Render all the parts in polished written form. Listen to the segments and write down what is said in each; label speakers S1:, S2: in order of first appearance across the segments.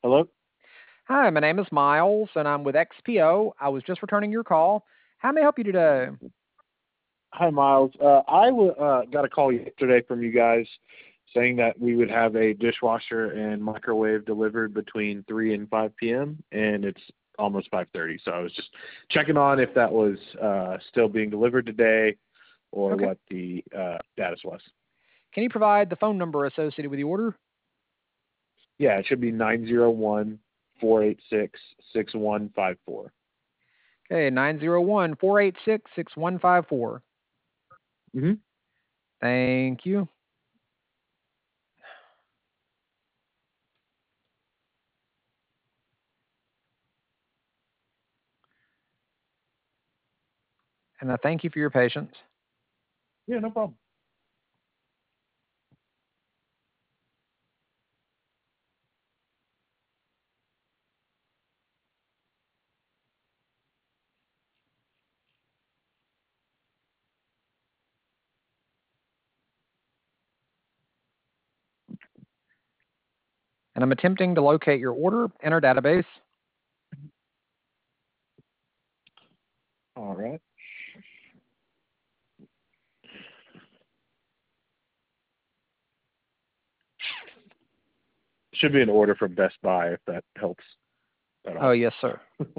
S1: Hello.
S2: Hi, my name is Miles, and I'm with XPO. I was just returning your call. How may I help you today?
S1: Hi, Miles. I got a call yesterday from you guys saying that we would have a dishwasher and microwave delivered between 3 and 5 p.m., and it's almost 5:30. So I was just checking on if that was still being delivered today or
S2: Okay.
S1: what the status was.
S2: Can you provide the phone number associated with the order?
S1: Yeah, it should be 901-486-6154.
S2: Okay, 901-486-6154.
S1: Mm-hmm.
S2: Thank you. And I thank you for your patience.
S1: Yeah, no problem.
S2: And I'm attempting to locate your order in our database.
S1: All right. Should be an order from Best Buy if that helps at
S2: Oh,
S1: all.
S2: yes, sir.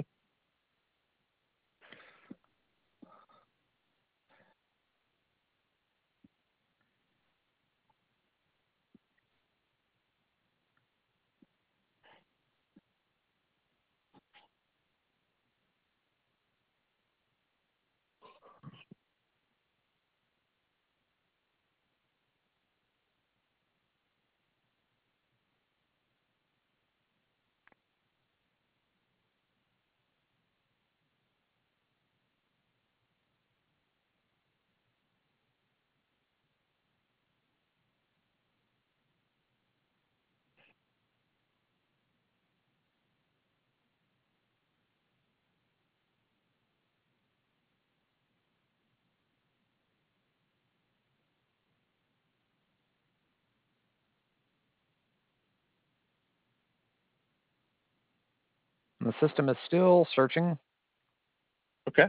S2: And the system is still searching.
S1: Okay.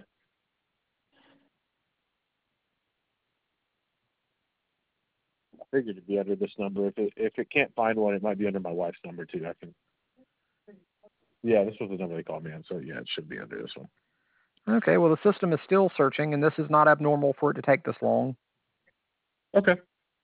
S1: I figured it'd be under this number. If it can't find one, it might be under my wife's number too. I can. Yeah, this was the number they called me on, so yeah, it should be under this one.
S2: Okay, well, the system is still searching, and this is not abnormal for it to take this long.
S1: Okay.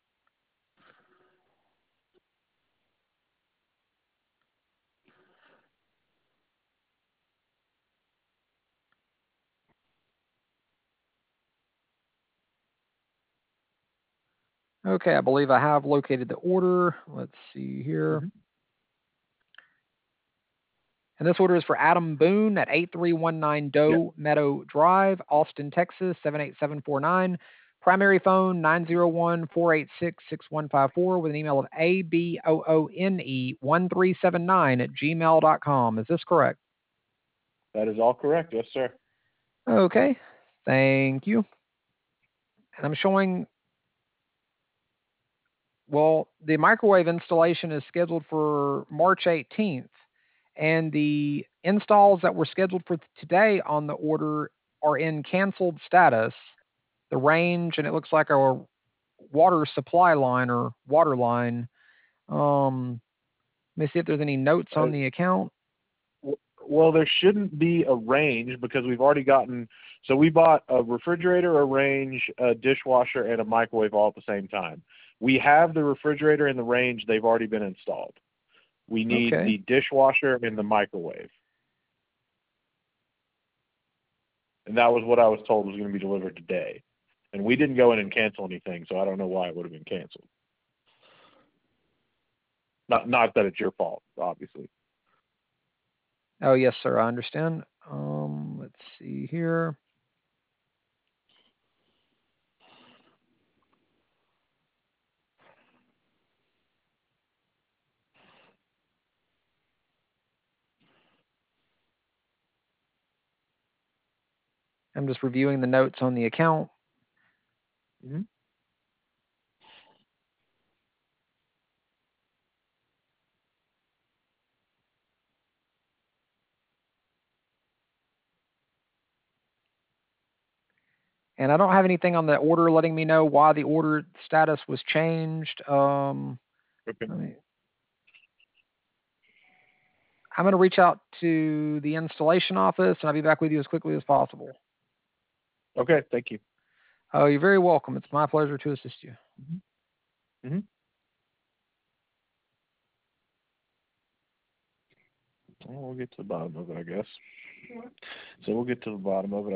S2: Okay, I believe I have located the order. Let's see here.
S1: Mm-hmm.
S2: And this order is for Adam Boone at 8319
S1: Yeah.
S2: Doe Meadow Drive, Austin, Texas, 78749. Primary phone 901-486-6154 with an email of ABOONE1379 at gmail.com. Is this correct?
S1: That is all correct. Yes, sir.
S2: Okay. Thank you. And I'm showing, well, the microwave installation is scheduled for March 18th. And the installs that were scheduled for today on the order are in canceled status. The range, and it looks like a water supply line or water line. Let me see if there's any notes
S1: Uh,
S2: on the account.
S1: well, there shouldn't be a range because we've already gotten. So we bought a refrigerator, a range, a dishwasher, and a microwave all at the same time. We have the refrigerator and the range; they've already been installed. We need
S2: Okay.
S1: the dishwasher and the microwave, and that was what I was told was going to be delivered today. And we didn't go in and cancel anything, so I don't know why it would have been canceled. Not that it's your fault, obviously.
S2: Oh, yes, sir. I understand. Let's see here. I'm just reviewing the notes on the account.
S1: Mm-hmm.
S2: And I don't have anything on the order letting me know why the order status was changed.
S1: Okay.
S2: I'm going to reach out to the installation office, and I'll be back with you as quickly as possible.
S1: Okay. Thank you.
S2: Oh, you're very welcome. It's my pleasure to assist you.
S1: Mm-hmm. Well, we'll get to the bottom of it, I guess. So we'll get to the bottom of it.